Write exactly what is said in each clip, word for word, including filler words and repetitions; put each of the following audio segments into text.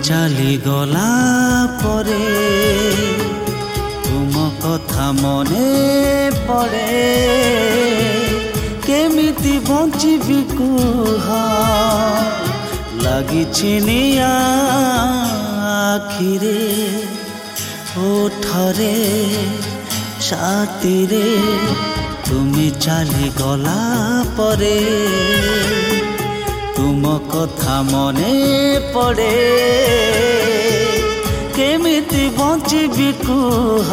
ଚାଲି ଗଲା ପରେ ତୁମ କଥା ମନେ ପଡ଼େ କେମିତି ବଞ୍ଚିବି କୁହ ଲାଗିଛି ନିଆଁ ଆଖିରେ ଓଠରେ ଛାତିରେ ତୁମେ ଚାଲି ଗଲା ପରେ ତୁମ କଥା ମନେ ପଡ଼େ କେମିତି ବଞ୍ଚିବି କୁହ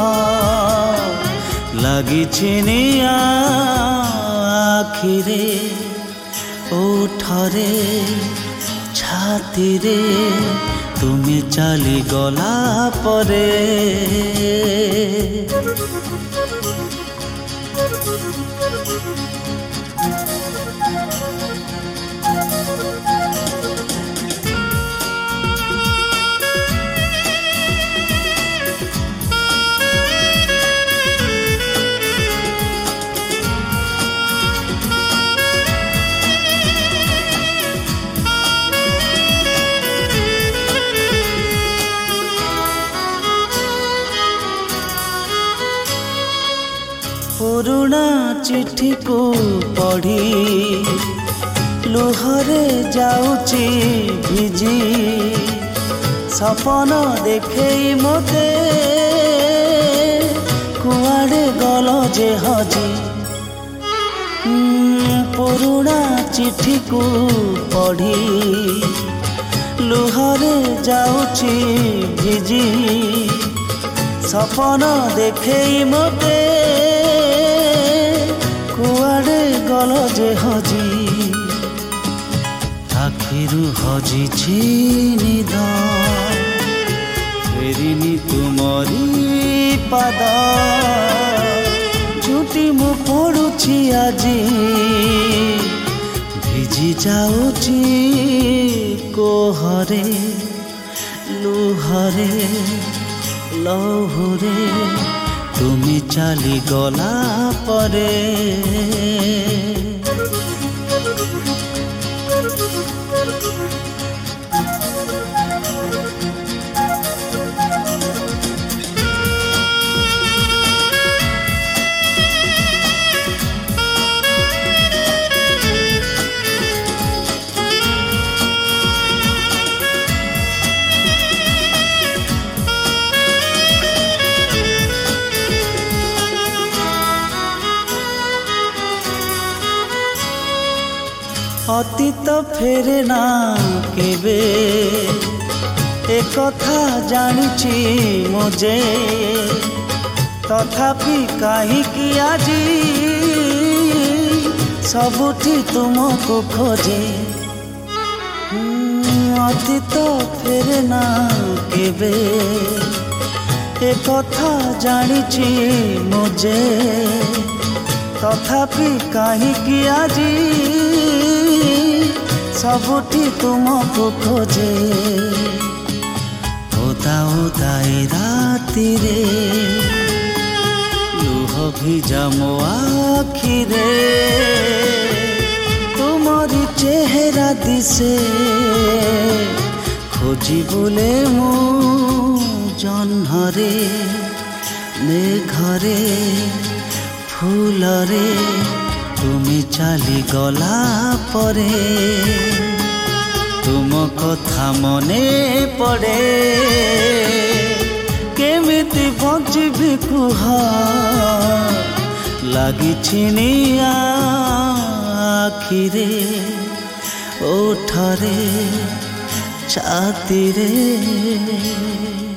ଲାଗିଛି ନିଆଁ ଆଖିରେ ଓଠରେ ଛାତିରେ ତୁମେ ଚାଲି ଗଲା ପରେ पुरुଣା चिठी को पढ़ी लुहरे जाऊची भिजी सपन देखे मते कुआड़े गल जे हजी पुरुଣା चिठी को पढ़ी लुहरे जाऊची भिजी सपन देखे मते कुआड़े गल जे हजी आखिरु हजिछि निद फेरिनी तुमरी पाद झुटी मु पड़ुछि आजी भिजी जाऊछि कोहरे लुहरे लहुरे तुमी चाली गला परे अतीत फेरे ना केबे ए कथा जानिछि मुझे तथापि काहीकि आजी सबुठी तुमको खोजे अतीत फेरे ना केबे ए कथा जानिछि मुझे तथापि काहीकि आजी सबुठी तुमको खोजे ओदा ओदाई राति रे लुह भिजा मो आखिरे तुमरी चेहरा दिसे खोजी बुले मु जन्हरे मेघरे फूलरे तुमी चाली गला परे तुम कथा मने पड़े केमिति बंचिबी कुह लागिछि निआं आखिरे ओठरे छातीरे।